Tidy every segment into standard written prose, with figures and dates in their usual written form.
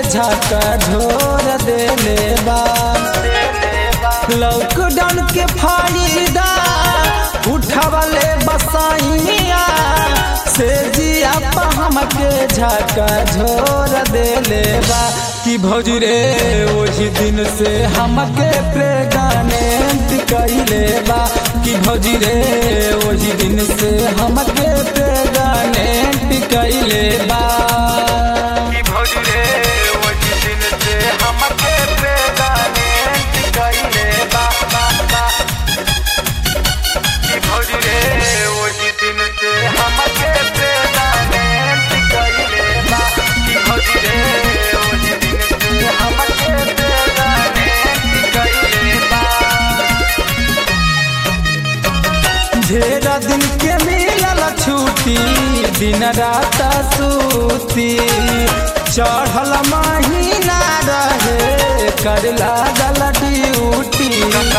झाका झोर देले बा। लॉकडाउन के फायदा उठावले बसाइया से जिया हमके झाका झोर देले बा। कि भौजी रे वही दिन से हमके प्रेग्नेंट कइले बा। कि भौजी रे वही दिन से हमके प्रेग्नेंट कइले बा। कि भौजी रे वही दिन से हमके प्रेग्नेंट कइले बा। कि भौजी रे वही दिन से हमके प्रेग्नेंट कइले बा। कि भौजी रे वही दिन से हमके प्रेग्नेंट कइले बा। ढेरा दिन के मिलल छुट्टी दिन रात सूती चढ़ल महीना रहे करला गल ड्यूटी।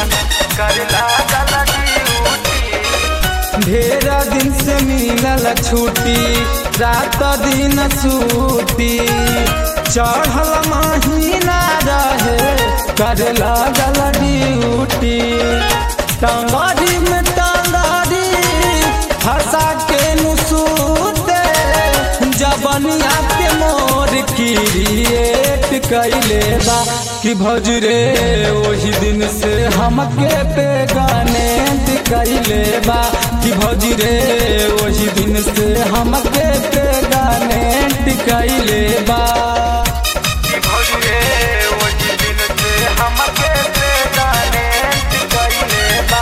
ढेरा दिन से मिलल छुट्टी रात दिन सूती चढ़ल महीना रहे करला गल ड्यूटी। टांगारी में टांगारी हंसा के नुसूते जबनिया के मोर क्रिएट कइले बा। कि भौजी रे वही दिन से हमके प्रेग्नेंट कइले बा। कि भौजी रे वही दिन से हमके प्रेग्नेंट कइले बा। कि भौजी रे वही दिन से हमके प्रेग्नेंट कइले बा।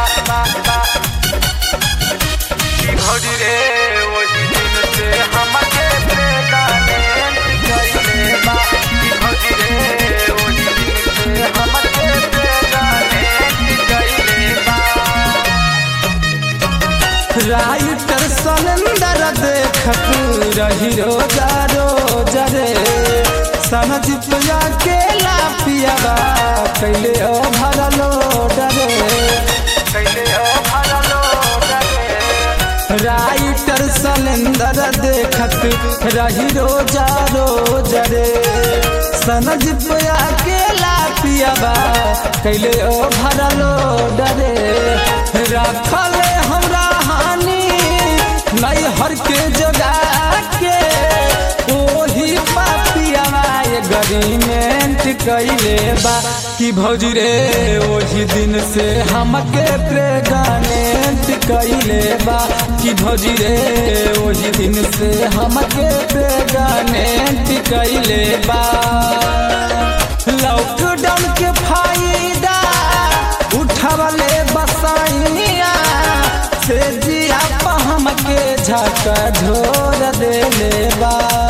कि भौजी रे वही दिन से हमके प्रेग्नेंट कइले बा। कि भौजी रे वही दिन से हमके प्रेग्नेंट कइले बा। राइटर सलेंदर देखत रही रोजा रोजा रे समझ पिया के लापियावा कैले ओ भरलो डरे कैले ओ भरलो डरे। राइटर सलेंदर देखत रही रोजा रोजा रे समझ पिया के लापियावा कैले ओ भरलो डरे। रखले हमरा नहीं हर के जगा के ओही पापिया गरीमेंट कइले बा। कि भौजी रे वही दिन से हमके प्रेग्नेंट कइले बा। कि भौजी रे वही दिन से हमके प्रेग्नेंट कइले बा। लॉकडाउन के फायदा उठावले बसाइया से जिया हमके झाका झोर देले बा।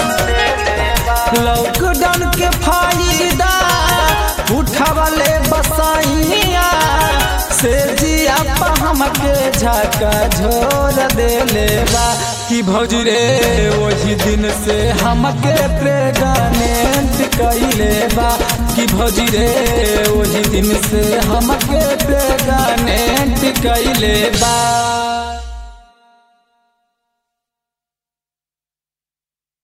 लॉकडाउन के फायदा उठावले बसाइया से जिया हमके झाका झोर देले बा। कि भौजी रे वही दिन से हमके प्रेग्नेंट कइले बा। कि भौजी रे वही दिन से हमके प्रेग्नेंट कइले बा।